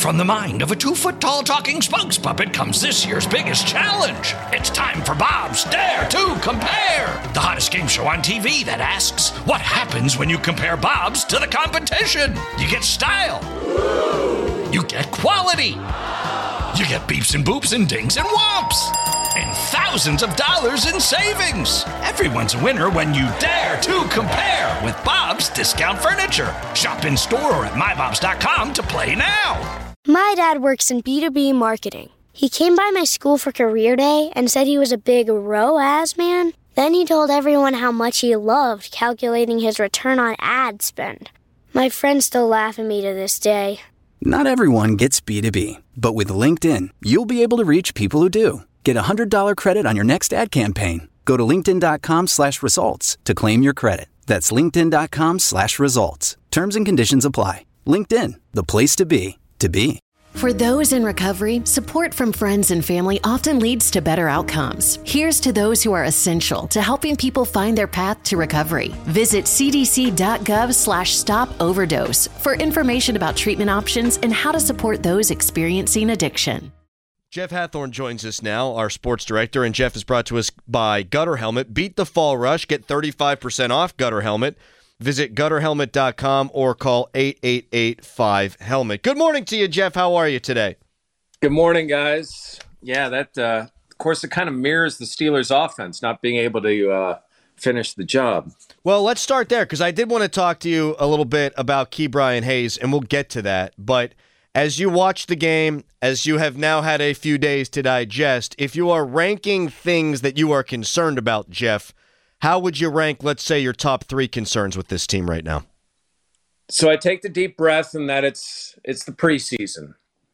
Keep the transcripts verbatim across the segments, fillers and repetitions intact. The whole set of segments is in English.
From the mind of a two-foot-tall talking spokes puppet comes this year's biggest challenge. It's time for Bob's Dare to Compare, the hottest game show on T V that asks, what happens when you compare Bobs to the competition? You get style. You get quality. You get beeps and boops and dings and whomps. And thousands of dollars in savings. Everyone's a winner when you dare to compare with Bob's Discount Furniture. Shop in store or at my bobs dot com to play now. My dad works in B two B marketing. He came by my school for career day and said he was a big R O A S man. Then he told everyone how much he loved calculating his return on ad spend. My friends still laugh at me to this day. Not everyone gets B two B, but with LinkedIn, you'll be able to reach people who do. Get a one hundred dollars credit on your next ad campaign. Go to linkedin.com slash results to claim your credit. That's linkedin.com slash results. Terms and conditions apply. LinkedIn, the place to be, to be. For those in recovery, support from friends and family often leads to better outcomes. Here's to those who are essential to helping people find their path to recovery. Visit cdc.gov slash stop overdose for information about treatment options and how to support those experiencing addiction. Jeff Hathorn joins us now, our sports director, and Jeff is brought to us by Gutter Helmet. Beat the fall rush. Get thirty-five percent off Gutter Helmet. Visit gutter helmet dot com or call eight eight eight five helmet. Good morning to you, Jeff. How are you today? Good morning, guys. Yeah, that, uh, of course, it kind of mirrors the Steelers' offense, not being able to uh, finish the job. Well, let's start there, because I did want to talk to you a little bit about Ke'Bryan Hayes, and we'll get to that. But as you watch the game, as you have now had a few days to digest, if you are ranking things that you are concerned about, Jeff, how would you rank, let's say, your top three concerns with this team right now? So I take the deep breath in that it's it's the preseason.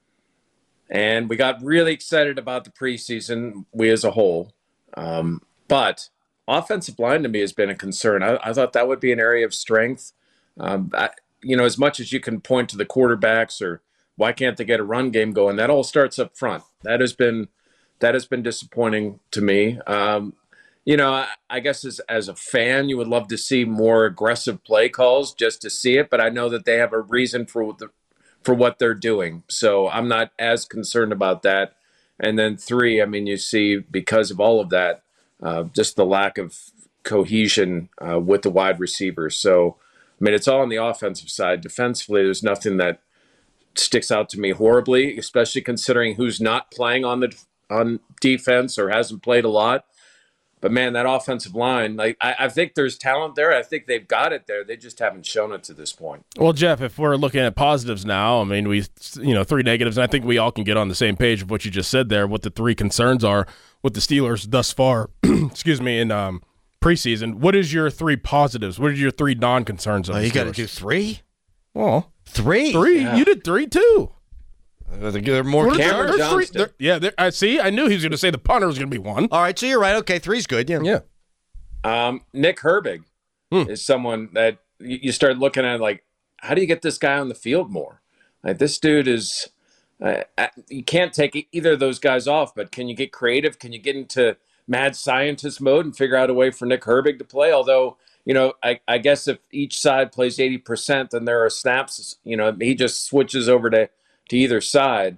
And we got really excited about the preseason, we as a whole. Um, but offensive line to me has been a concern. I, I thought that would be an area of strength. Um, I, you know, as much as you can point to the quarterbacks or why can't they get a run game going, that all starts up front. That has been that has been disappointing to me. Um, You know, I, I guess as, as a fan, you would love to see more aggressive play calls just to see it, but I know that they have a reason for the, for what they're doing. So I'm not as concerned about that. And then three, I mean, you see, because of all of that, uh, just the lack of cohesion uh, with the wide receivers. So, I mean, it's all on the offensive side. Defensively, there's nothing that sticks out to me horribly, especially considering who's not playing on the on defense or hasn't played a lot. But, man, that offensive line, like I, I think there's talent there. I think they've got it there. They just haven't shown it to this point. Well, Jeff, if we're looking at positives now, I mean, we, you know, three negatives, and I think we all can get on the same page of what you just said there, what the three concerns are with the Steelers thus far, excuse me, in um, preseason. What is your three positives? What are your three non-concerns of Oh, the you got to Steelers? do three? Well, Three? three. Yeah. You did three, too. They're more What are- Cameron there's three- Johnston. there- yeah, there- I see. I knew he was going to say the punter was going to be one. All right, so you're right. Okay, three's good. Yeah. Yeah. Um, Nick Herbig Hmm. is someone that you you start looking at like, how do you get this guy on the field more? Like this dude is, uh, you can't take either of those guys off, but can you get creative? Can you get into mad scientist mode and figure out a way for Nick Herbig to play? Although, you know, I, I guess if each side plays eighty percent, then there are snaps, you know, he just switches over to, to either side.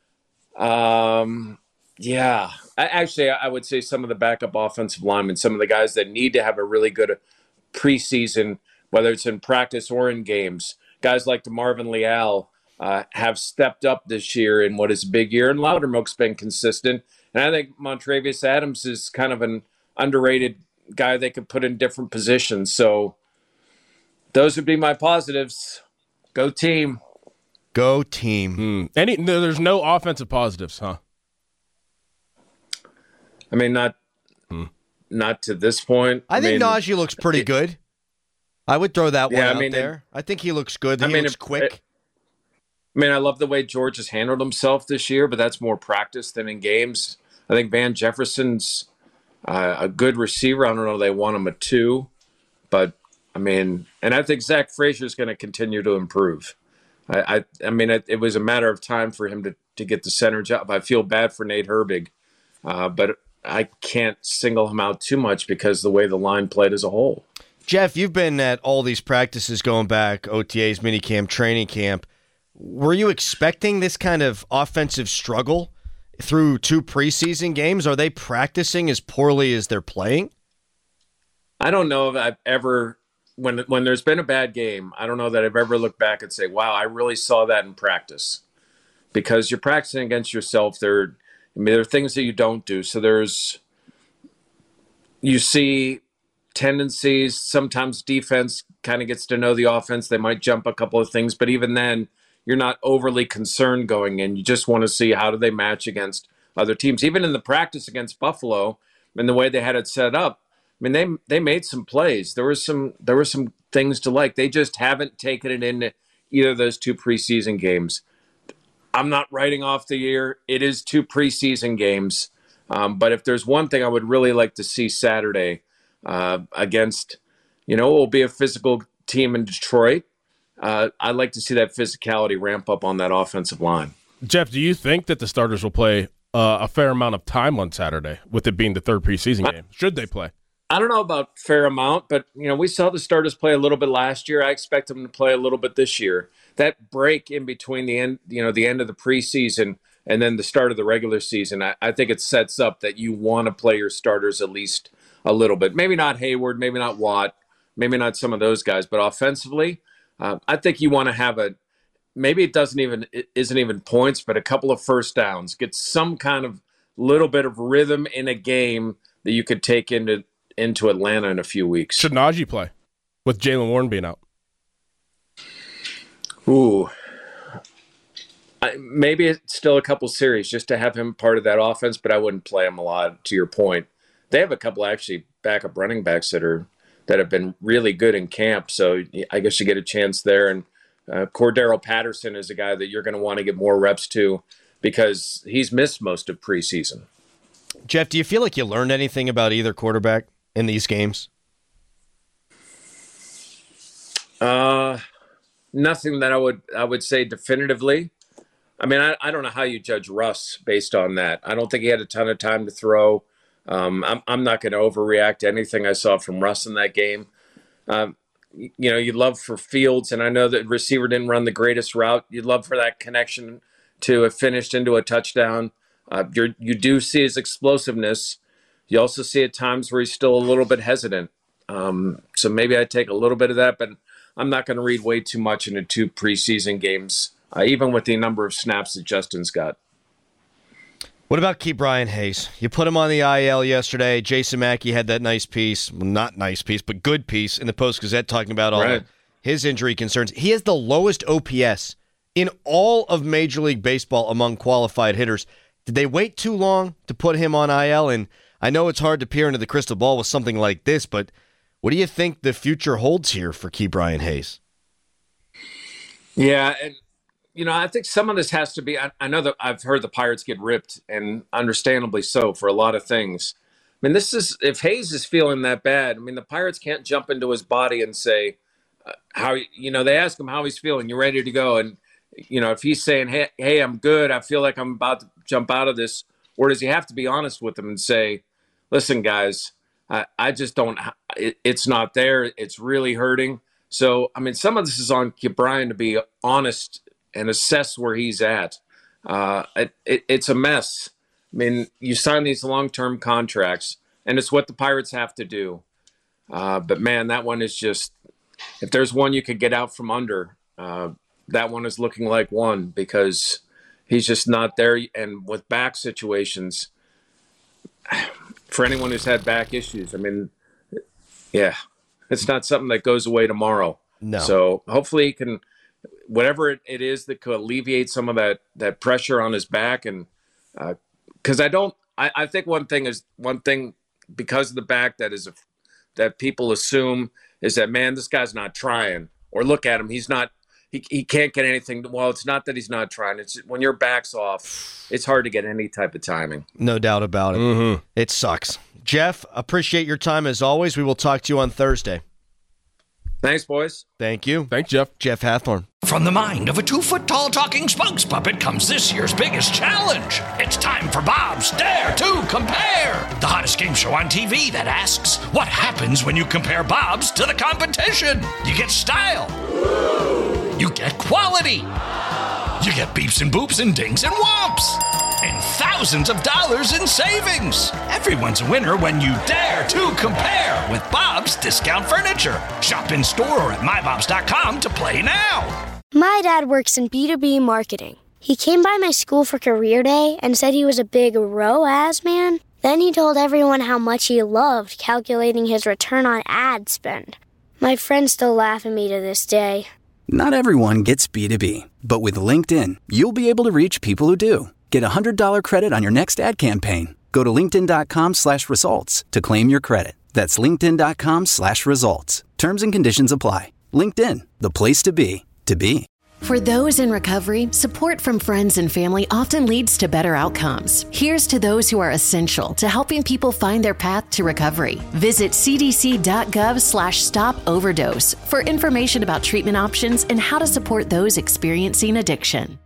Um, yeah, I, actually, I would say some of the backup offensive linemen, some of the guys that need to have a really good preseason, whether it's in practice or in games, guys like DeMarvin Leal uh, have stepped up this year in what is a big year, and Loudermilk's been consistent. And I think Montravius Adams is kind of an underrated guy they could put in different positions. So those would be my positives. Go team. Go team. Hmm. Any? No, there's no offensive positives, huh? I mean, not Hmm. not to this point. I think mean, Najee looks pretty it- good. I would throw that one Yeah, I out mean, there. I think he looks good. I He mean, looks it- quick. it- I mean, I love the way George has handled himself this year, but that's more practice than in games. I think Van Jefferson's uh, a good receiver. I don't know if they want him a two, but I mean, and I think Zach Frazier is going to continue to improve. I, I, I mean, it, it was a matter of time for him to, to get the center job. I feel bad for Nate Herbig, uh, but I can't single him out too much because the way the line played as a whole. Jeff, you've been at all these practices going back, O T As, minicamp, training camp. Were you expecting this kind of offensive struggle through two preseason games? Are they practicing as poorly as they're playing? I don't know if I've ever, when when there's been a bad game, I don't know that I've ever looked back and say, wow, I really saw that in practice. Because you're practicing against yourself. There, I mean, there are things that you don't do. So there's, you see tendencies. Sometimes defense kind of gets to know the offense. They might jump a couple of things, but even then, you're not overly concerned going in. You just want to see how do they match against other teams. Even in the practice against Buffalo and the way they had it set up, I mean, they they made some plays. There was some there were some things to like. They just haven't taken it into either of those two preseason games. I'm not writing off the year. It is two preseason games. Um, but if there's one thing I would really like to see Saturday uh, against, you know, it will be a physical team in Detroit. Uh, I'd like to see that physicality ramp up on that offensive line. Jeff, do you think that the starters will play uh, a fair amount of time on Saturday, with it being the third preseason game? Should they play? I don't know about fair amount, but you know we saw the starters play a little bit last year. I expect them to play a little bit this year. That break in between the end, you know, the end of the preseason and then the start of the regular season, I, I think it sets up that you want to play your starters at least a little bit. Maybe not Hayward, maybe not Watt, maybe not some of those guys, but offensively, uh, I think you want to have a. Maybe it doesn't even it isn't even points, but a couple of first downs. Get some kind of little bit of rhythm in a game that you could take into. into Atlanta in a few weeks. Should Najee play with Jaylen Warren being out? Ooh. I, maybe it's still a couple series just to have him part of that offense, but I wouldn't play him a lot, to your point. They have a couple actually backup running backs that are that have been really good in camp, so I guess you get a chance there. And uh, Cordero Patterson is a guy that you're going to want to get more reps to because he's missed most of preseason. Jeff, do you feel like you learned anything about either quarterback in these games? Uh, nothing that I would I would say definitively. I mean, I, I don't know how you judge Russ based on that. I don't think he had a ton of time to throw. Um, I'm I'm not going to overreact to anything I saw from Russ in that game. Um, you know, you'd love for Fields, and I know that receiver didn't run the greatest route. You'd love for that connection to have finished into a touchdown. Uh, you're, you do see his explosiveness. You also see at times where he's still a little bit hesitant. Um, so maybe I take a little bit of that, but I'm not going to read way too much into two preseason games, uh, even with the number of snaps that Justin's got. What about Ke'Bryan Hayes? You put him on the I L yesterday. Jason Mackey had that nice piece, well, not nice piece, but good piece in the Post-Gazette talking about all right. his injury concerns. He has the lowest O P S in all of Major League Baseball among qualified hitters. Did they wait too long to put him on I L? And I know it's hard to peer into the crystal ball with something like this, but what do you think the future holds here for Ke'Bryan Hayes? Yeah, and you know, I think some of this has to be, I, I know that I've heard the Pirates get ripped, and understandably so, for a lot of things. I mean, this is, if Hayes is feeling that bad, I mean, the Pirates can't jump into his body and say, uh, how, you know, they ask him how he's feeling, you ready to go? And, you know, if he's saying, hey, hey, I'm good, I feel like I'm about to jump out of this, or does he have to be honest with them and say, listen, guys, I, I just don't, it, it's not there, it's really hurting. So, I mean, some of this is on Ke'Bryan to be honest and assess where he's at. Uh, it, it, it's a mess. I mean, you sign these long-term contracts, and it's what the Pirates have to do. Uh, but, man, that one is just – if there's one you could get out from under, uh, that one is looking like one because he's just not there. And with back situations, for anyone who's had back issues, I mean, yeah, it's not something that goes away tomorrow. No. So hopefully he can – whatever it, it is that could alleviate some of that, that pressure on his back. And because uh, I don't, I, I think one thing is one thing because of the back that is a, that people assume is that, man, this guy's not trying, or look at him. He's not, he, he can't get anything. Well, it's not that he's not trying. It's when your back's off, it's hard to get any type of timing. No doubt about it. Mm-hmm. It sucks. Jeff, appreciate your time as always. We will talk to you on Thursday. Thanks, boys. Thank you. Thanks, Jeff. Jeff Hathhorn. From the mind of a two-foot-tall talking spokes puppet comes this year's biggest challenge. It's time for Bob's Dare to Compare, the hottest game show on T V that asks, what happens when you compare Bob's to the competition? You get style. You get quality. You get beeps and boops and dings and whomps. And thousands of dollars in savings. Everyone's a winner when you dare to compare with Bob's Discount Furniture. Shop in store or at my bobs dot com to play now. My dad works in B two B marketing. He came by my school for career day and said he was a big R O A S man. Then he told everyone how much he loved calculating his return on ad spend. My friends still laugh at me to this day. Not everyone gets B two B, but with LinkedIn, you'll be able to reach people who do. Get a one hundred dollars credit on your next ad campaign. Go to linkedin.com slash results to claim your credit. That's linkedin.com slash results. Terms and conditions apply. LinkedIn, the place to be, to be. For those in recovery, support from friends and family often leads to better outcomes. Here's to those who are essential to helping people find their path to recovery. Visit cdc.gov slash stop overdose for information about treatment options and how to support those experiencing addiction.